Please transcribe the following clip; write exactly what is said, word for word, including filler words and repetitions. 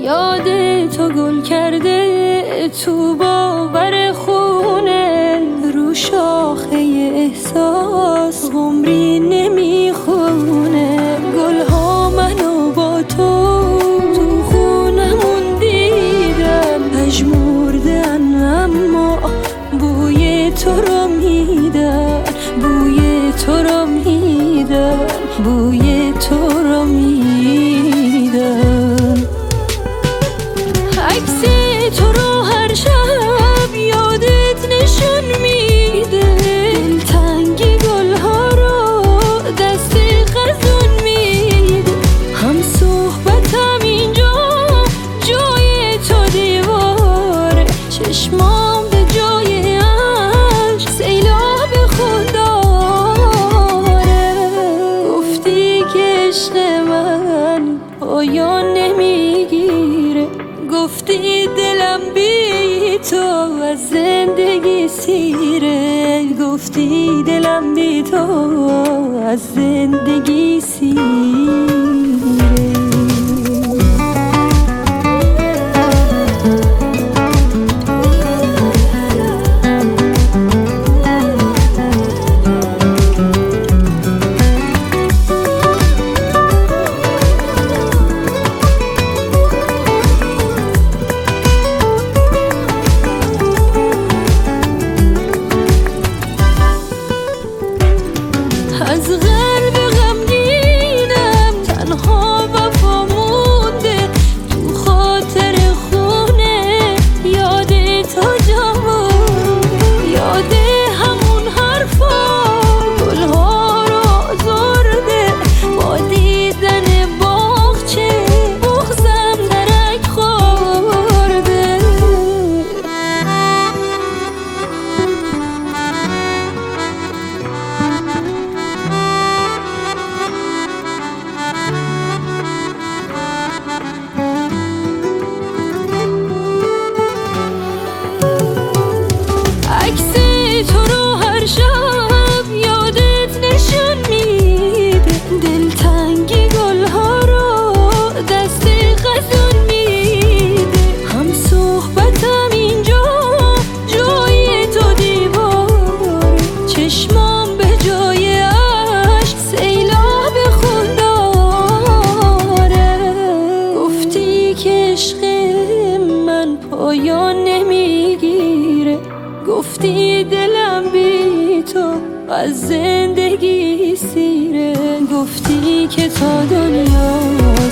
یاد تو گل کرده تو باور خونه، رو شاخه احساس عمری نمیخونه. گلها منو با تو تو خونمون دیدن، پژمردن اما بوی تو رو میدن، بوی تو رو میدن، بوی تو رو میدن. عکس تو رو هر شب یادت نشون میده، دلتنگی گلها رو دست خزون میده. هم صحبتم اینجا جای تو دیواره، چشمام به جای عشق سیلاب خود داره. گفتی که عشق من پایان نمیگیره، گفتی دلم بی تو از زندگی سیره، گفتی دلم بی تو از زندگی سیره. از قلب غمگینم تنها وفا مونده، تو خاطر خونه یاد تو جوون، یاد همون حرفا گلها رو آزرده. با دیدن باغچه بغضم درک خورده. عکس تو رو هر شب یادت نشون میده، دلتنگی گلها رو دست خزون میده. هم صحبتم اینجا جای تو دیواره، چشمام به جای عشق سیلاب خود داره. گفتی که عشق من پایان نمیگیره، گفتی دلم بی تو از زندگی سیره، گفتی که تا دنیا